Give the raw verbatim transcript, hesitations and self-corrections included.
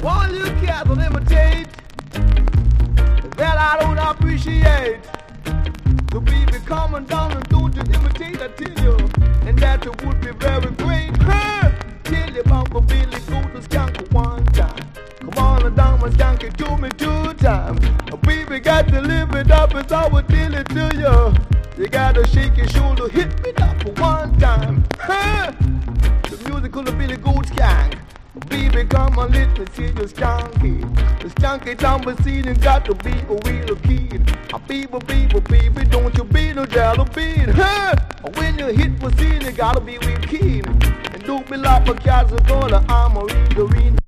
All you cats will imitate that I don't appreciate. So baby, come on down and don't you imitate, I tell you, and that it would be very great. Hey, tell you about the Billy Goat and Skank one time. Come on and down and Skank it to me two times. Baby, got to live it up as I would tell it to you. You gotta shake your shoulder, hit me up for one time. Hey, the musical of Billy Goat Skank. Baby, come on, let me see you skanky. The skanky time we see you got to be a real kid. A baby, baby, baby, don't you be no jello bean. Hey, when you hit the scene, you gotta be real keen. And don't be like a cat's gonna, I'm a real green.